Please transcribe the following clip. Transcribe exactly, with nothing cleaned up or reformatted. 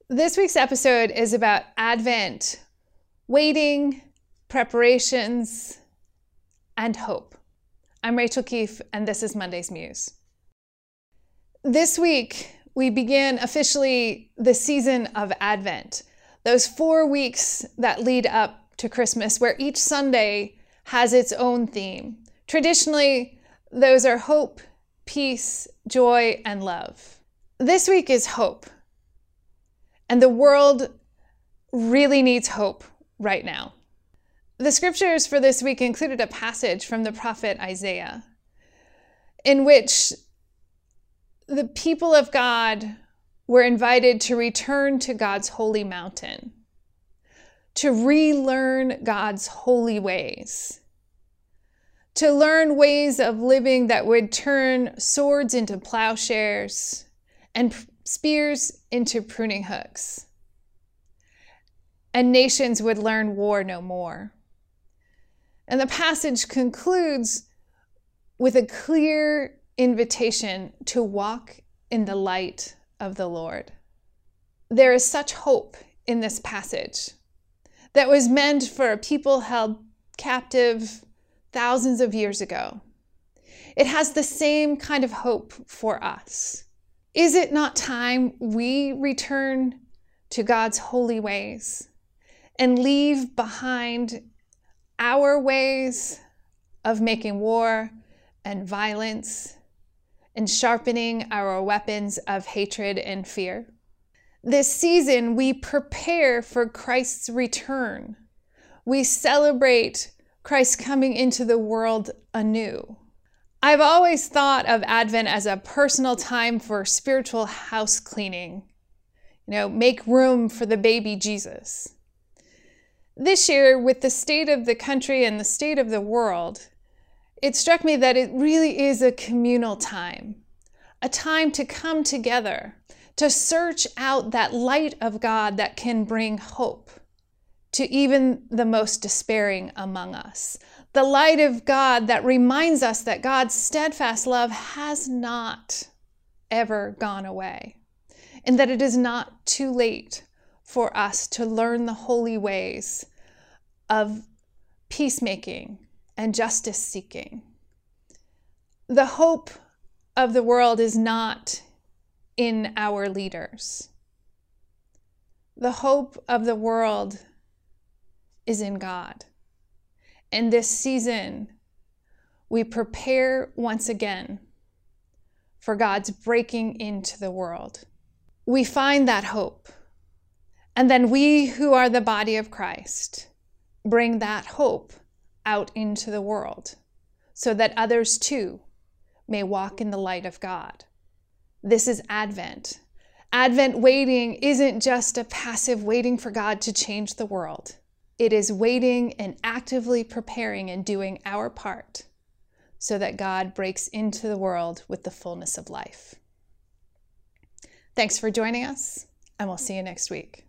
This week's episode is about Advent, waiting, preparations, and hope. I'm Rachel Keefe, and this is Monday's Muse. This week, we begin officially the season of Advent, those four weeks that lead up to Christmas, where each Sunday has its own theme. Traditionally, those are hope, peace, joy, and love. This week is hope. And the world really needs hope right now. The scriptures for this week included a passage from the prophet Isaiah, in which the people of God were invited to return to God's holy mountain, to relearn God's holy ways, to learn ways of living that would turn swords into plowshares and spears into pruning hooks. And nations would learn war no more. And the passage concludes with a clear invitation to walk in the light of the Lord. There is such hope in this passage that was meant for a people held captive thousands of years ago. It has the same kind of hope for us. Is it not time we return to God's holy ways and leave behind our ways of making war and violence and sharpening our weapons of hatred and fear? This season, we prepare for Christ's return. We celebrate Christ coming into the world anew. I've always thought of Advent as a personal time for spiritual house cleaning. You know, make room for the baby Jesus. This year, with the state of the country and the state of the world, it struck me that it really is a communal time, a time to come together, to search out that light of God that can bring hope to even the most despairing among us. The light of God that reminds us that God's steadfast love has not ever gone away, and that it is not too late for us to learn the holy ways of peacemaking and justice seeking. The hope of the world is not in our leaders. The hope of the world is in God. In this season, we prepare once again for God's breaking into the world. We find that hope, and then we who are the body of Christ bring that hope out into the world so that others too may walk in the light of God. This is Advent. Advent waiting isn't just a passive waiting for God to change the world. It is waiting and actively preparing and doing our part so that God breaks into the world with the fullness of life. Thanks for joining us, and we'll see you next week.